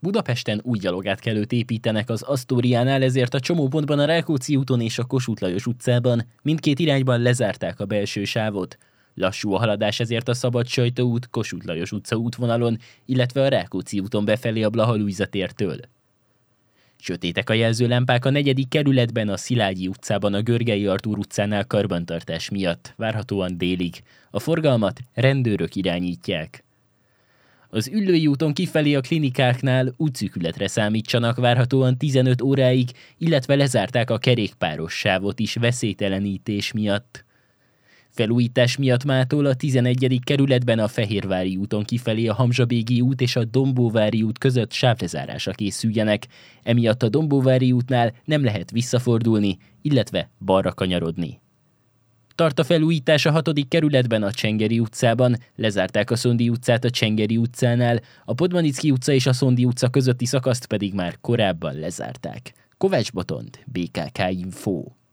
Budapesten új gyalogátkelőt építenek az Asztóriánál, ezért a csomópontban a Rákóczi úton és a Kossuth Lajos utcában mindkét irányban lezárták a belső sávot. Lassú a haladás ezért a Szabad Sajtó út, Kossuth Lajos utca útvonalon, illetve a Rákóczi úton befelé a Blaha Lujza tértől. Sötétek a jelzőlámpák a 4. kerületben, a Szilágyi utcában, a Görgei Artúr utcánál karbantartás miatt, várhatóan délig. A forgalmat rendőrök irányítják. Az Üllői úton kifelé a klinikáknál útszűkületre számítsanak várhatóan 15 óráig, illetve lezárták a kerékpáros sávot is veszélytelenítés miatt. Felújítás miatt mától a 11. kerületben a Fehérvári úton kifelé a Hamzsabégi út és a Dombóvári út között sávlezárásra készüljenek, emiatt a Dombóvári útnál nem lehet visszafordulni, illetve balra kanyarodni. Tart a felújítás a 6. kerületben a Csengeri utcában, lezárták a Szondi utcát a Csengeri utcánál, a Podmanicki utca és a Szondi utca közötti szakaszt pedig már korábban lezárták. Kovács Botond, BKK Info.